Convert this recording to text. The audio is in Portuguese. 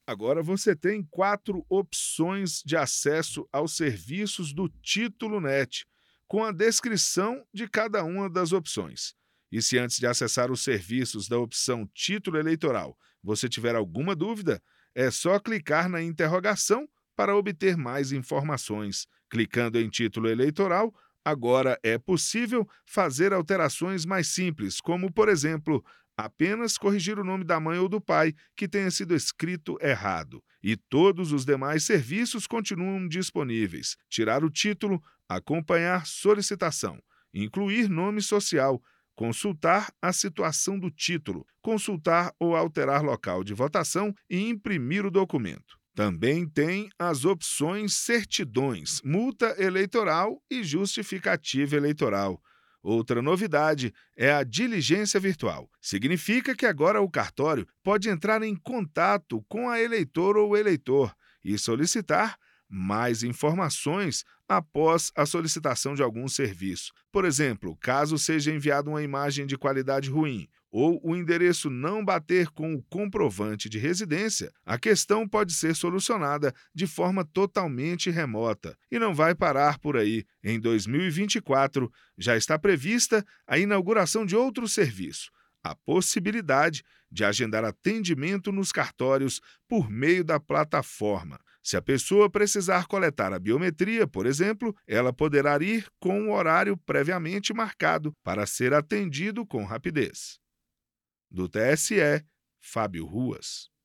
Agora você tem 4 opções de acesso aos serviços do Título Net, com a descrição de cada uma das opções. E se antes de acessar os serviços da opção Título Eleitoral você tiver alguma dúvida, é só clicar na interrogação para obter mais informações. Clicando em Título Eleitoral, agora é possível fazer alterações mais simples, como, por exemplo, apenas corrigir o nome da mãe ou do pai que tenha sido escrito errado. E todos os demais serviços continuam disponíveis. Tirar o título, acompanhar solicitação, incluir nome social, consultar a situação do título, consultar ou alterar local de votação e imprimir o documento. Também tem as opções certidões, multa eleitoral e justificativa eleitoral. Outra novidade é a diligência virtual. Significa que agora o cartório pode entrar em contato com a eleitora ou eleitor e solicitar mais informações após a solicitação de algum serviço. Por exemplo, caso seja enviada uma imagem de qualidade ruim ou o endereço não bater com o comprovante de residência, a questão pode ser solucionada de forma totalmente remota. E não vai parar por aí. Em 2024, já está prevista a inauguração de outro serviço: a possibilidade de agendar atendimento nos cartórios por meio da plataforma. Se a pessoa precisar coletar a biometria, por exemplo, ela poderá ir com um horário previamente marcado para ser atendido com rapidez. Do TSE, Fábio Ruas.